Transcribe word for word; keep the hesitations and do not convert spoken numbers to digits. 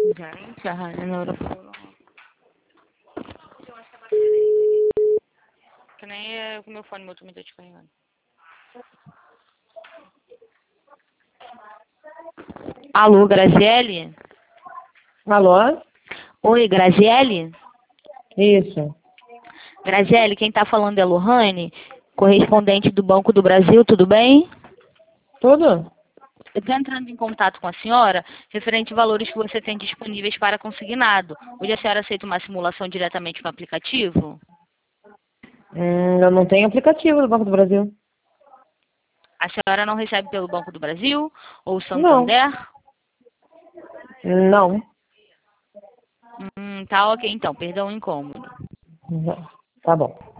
Gente, a Rainha Neurofono. Que nem é o meu fone, meu também tá descarregando. Alô, Graziele? Alô? Oi, Graziele? Isso. Graziele, quem tá falando é Lohane, correspondente do Banco do Brasil, tudo bem? Tudo? Eu estou entrando em contato com a senhora referente a valores que você tem disponíveis para consignado. Hoje a senhora aceita uma simulação diretamente no aplicativo? Hum, eu não tenho aplicativo do Banco do Brasil. A senhora não recebe pelo Banco do Brasil ou Não. Santander? Não. Hum, tá ok então, perdão o incômodo. Não. Tá bom.